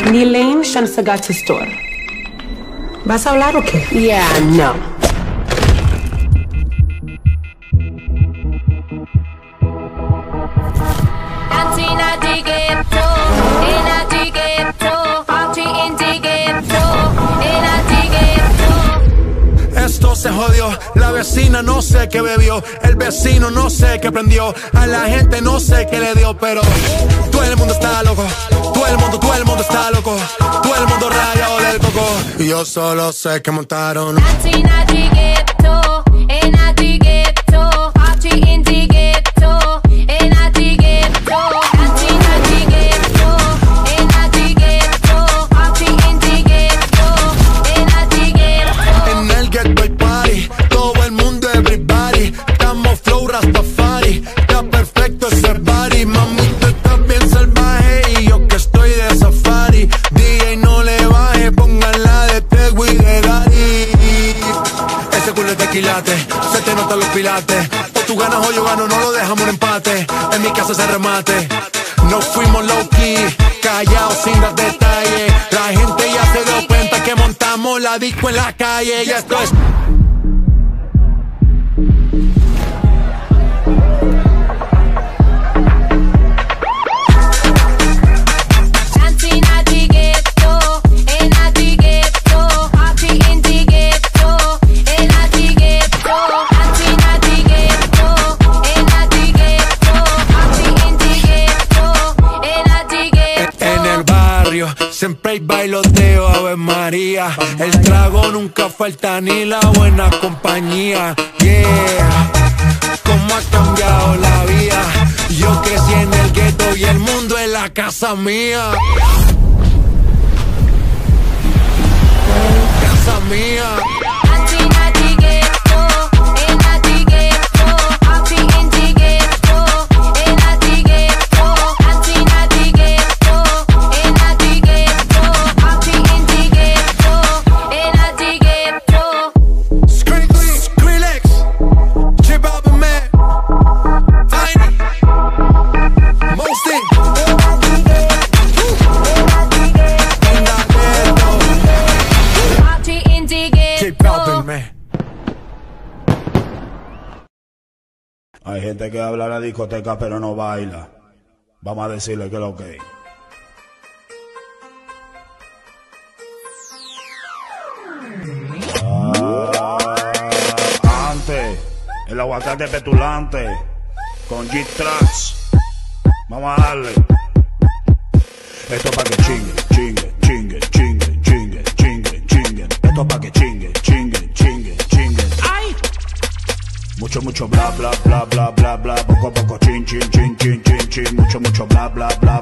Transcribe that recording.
Nilane Shamsagati Store. ¿Vas a hablar o qué? Yeah, no. Esto se jodió, la vecina no sé qué bebió, el vecino no sé qué prendió, a la gente no sé qué le dio, pero todo el mundo está loco, todo el mundo está loco, todo el mundo rayado del coco, y yo solo sé que montaron. Se te notan los pilates. O tú ganas o yo gano, no lo dejamos en empate. En mi casa se remate. No fuimos low key, callados sin dar detalles. La gente ya se dio cuenta que montamos la disco en la calle. Y esto es... Siempre hay bailoteo, Ave María. El trago nunca falta ni la buena compañía. Yeah, cómo ha cambiado la vida. Yo crecí en el gueto y el mundo es la casa mía. Casa mía. Hay gente que habla en la discoteca pero no baila. Vamos a decirle que es lo que hay. Antes, el aguacate petulante con G-Tracks. Vamos a darle. Esto pa' que chingue, chingue, chingue, chingue, chingue, chingue, chingue. Esto pa' que chingue, chingue, chingue, chingue. ¡Ay! Mucho bla bla bla bla bla bla, poco chin chin chin chin chin chin, mucho bla bla bla